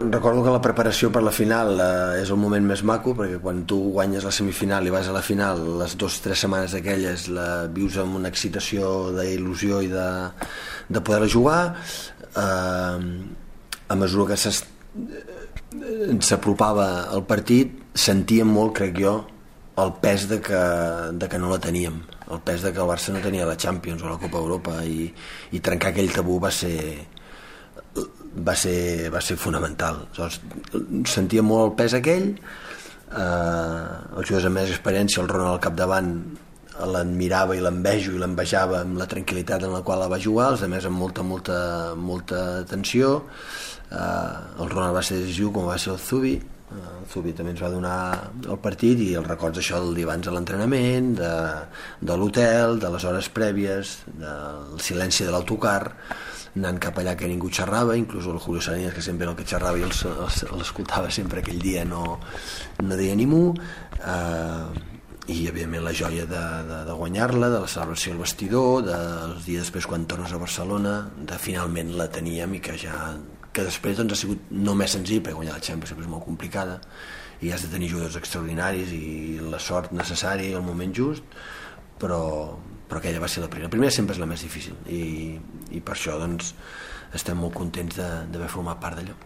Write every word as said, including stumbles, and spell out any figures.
recordo que la preparació per la final eh, és el moment més maco, perquè quan tu guanyes la semifinal i vas a la final, les dues o tres setmanes d'aquelles la vius amb una excitació d'il·lusió i de, de poder jugar. Eh, a mesura que s'apropava el partit sentíem molt, crec jo, el pes de que, de que no la teníem, el pes de que el Barça no tenia la Champions o la Copa Europa, i, i trencar aquell tabú va ser va ser, va ser fonamental. Aleshores, sentia molt el pes aquell. Eh, els jugadors amb més experiència, el Ronald al capdavant, l'admirava i l'envejo i l'envejava amb la tranquil·litat en la qual la va jugar, els altres amb molta, molta, molta tensió. Eh, el Ronald va ser decisiu, com va ser el Zubi. El Zubi també ens va donar el partit, i els records d'això del dia abans de l'entrenament, de, de l'hotel, de les hores prèvies, del silenci de l'autocar, anant cap allà que ningú xerrava, inclús el Julio Salinas, que sempre era el que xerrava i l'escoltava sempre aquell dia, no, no deia ni mu. Eh, i evidentment la joia de, de, de guanyar-la, de la celebració al vestidor, dels dies després quan tornes a Barcelona, de finalment la teníem, i que ja que després doncs, ha sigut no més senzill, perquè guanyar la Champions sempre és molt complicada i has de tenir jugadors extraordinaris i la sort necessària i el moment just, però, però aquella va ser la primera. La primera sempre és la més difícil, i, i per això doncs, estem molt contents d'haver format part d'allò.